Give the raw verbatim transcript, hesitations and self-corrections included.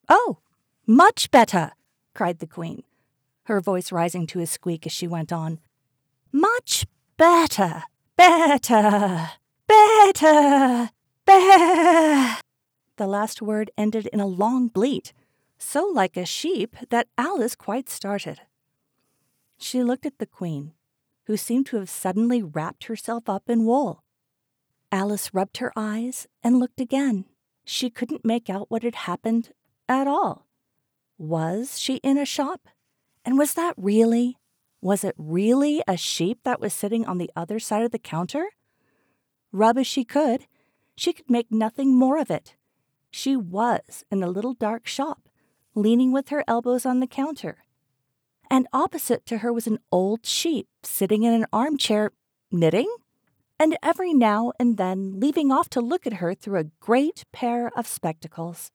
Oh, much better, cried the Queen, her voice rising to a squeak as she went on. Much better, better, better, better. The last word ended in a long bleat, so like a sheep that Alice quite started. She looked at the Queen, who seemed to have suddenly wrapped herself up in wool. Alice rubbed her eyes and looked again. She couldn't make out what had happened at all. Was she in a shop? And was that really, was it really a sheep that was sitting on the other side of the counter? Rub as she could, she could make nothing more of it. She was in a little dark shop, leaning with her elbows on the counter. And opposite to her was an old sheep sitting in an armchair, knitting, and every now and then leaving off to look at her through a great pair of spectacles.